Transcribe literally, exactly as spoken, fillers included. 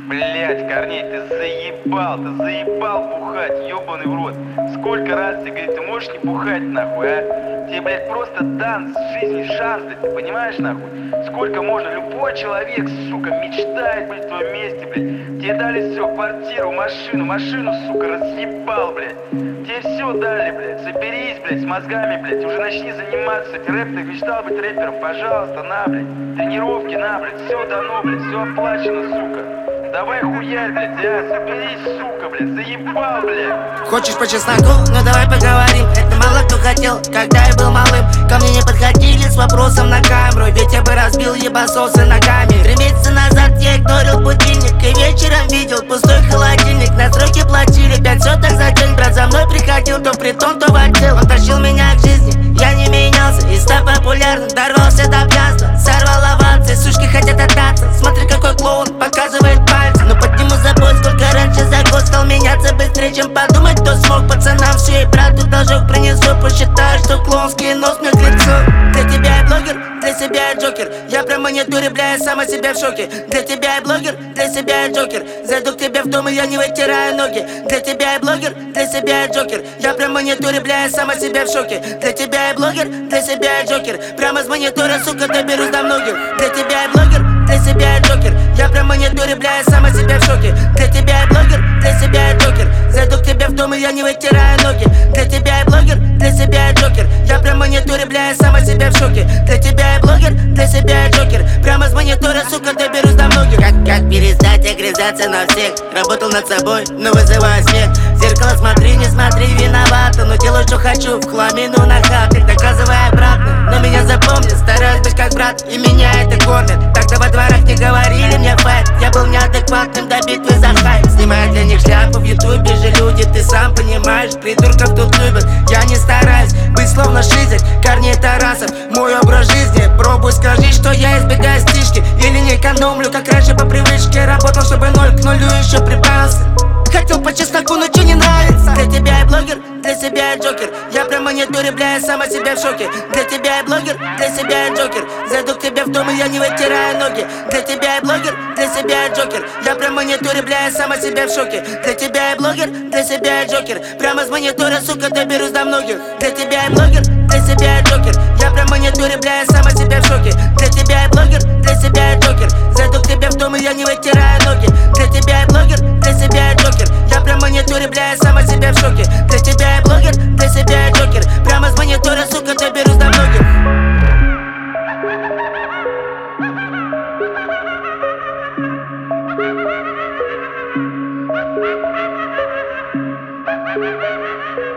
Блять, Корней, ты заебал, ты заебал бухать, ебаный в рот. Сколько раз тебе говорит, ты можешь не бухать нахуй, а? Тебе, блядь, просто дан в жизни шанс, блядь, ты понимаешь нахуй? Сколько можно, любой человек, сука, мечтает быть в твоем месте, блядь. Тебе дали все, квартиру, машину, машину, сука, разъебал, блядь. Тебе все дали, блядь, соберись, блядь, с мозгами, блядь, уже начни заниматься, кстати, рэп, ты мечтал быть рэпером, пожалуйста, на, блядь. Тренировки, на, блядь, все дано, блядь, все оплачено, сука. Давай хуярь, блядь, а, соберись, сука, блядь, заебал, блядь. Хочешь по чесноку? Ну давай поговорим. Это мало кто хотел, когда я был малым. Ко мне не подходили с вопросом на камеру, ведь я бы разбил ебасосы ногами. Три месяца назад я игнорил будильник и вечером видел пустой холодильник. Настройки платили пять соток за день. Брат за мной приходил то в притон, то в отдел. Он тащил меня к жизни, я не менялся и став популярным, дорвался до пьянства. Сорвал авансы, сучки хотят отдаться. Смотри, какой клоун показывает пальцы. Но подниму забой, сколько раньше за год стал меняться быстрее, чем подумать, кто смог. Пацанам все и брату должок принесу. Посчитаю, что клоунский нос мне к лицу. Для тебя я блогер, для себя я джокер. Я прям мониторю, бля, я сам о себе в шоке. Для тебя я блогер, для себя я джокер. Зайду к тебе в дом и я не вытираю ноги. Для тебя я блогер, для себя я джокер. Я прям мониторю, бля, я сам о себе в шоке. Для тебя я блогер, для себя я джокер. Прямо с монитора, сука, доберусь до многих. Для тебя я блогер, для себя я джокер. Я прям мониторю, бля, я сам о себе в шоке. Для тебя я блогер, для себя я джокер. Зайду к тебе в дом и я не вытираю ноги. Для тебя я блогер, для себя я джокер. Я прям мониторю, бля, я сам о себе в шоке. Для тебя я блогер, для себя я джокер. Прямо с монитора, сука, доберусь до многих. Как, как перестать огрызаться на всех? Работал над собой, но вызываю смех. В зеркало смотри, не смотри, виновата. Но делаю, что хочу, в хламину на хаты, доказывая обратно. Но меня запомнят, стараюсь быть как брат, и меня это кормит. Тогда во дворах не говорили мне файт. Я был неадекватным до битвы за хайп. Снимаю для них шляпу в ютубе же люди. Ты сам понимаешь, придурков тут любят. Я не стараюсь быть словно шизик Корней Тарасов, мой образ жизни. Пробуй, скажи, что я избегаю стишки. Или не экономлю, как раньше по привычке. Работал, чтобы ноль к нулю еще прибавился. Хотел по чесноку, но че не нравится. Для тебя я блогер, для себя я джокер. Я прям мониторю, бля, я сам о себе в шоке. Для тебя я блогер, для себя я джокер. Зайду к тебе в дом и я не вытираю ноги. Для тебя я блогер, для себя я джокер. Я прям мониторю, бля, я сам о себе в шоке. Для тебя я блогер, для себя я джокер. Прямо с монитора, сука, доберусь до многих. Для тебя я блогер, для себя я джокер. Я прям мониторю, бля, я сам о себе в шоке. Для тебя я блогер, для себя я джокер. Зайду к тебе в дом и я не вытираю ноги. Для тебя я блогер, для себя я джокер. Я прям мониторю, бля, я сам о себе в шоке. Для тебя я блогер, для себя я джокер. Прямо с монитора, сука, доберусь до многих. Thank you.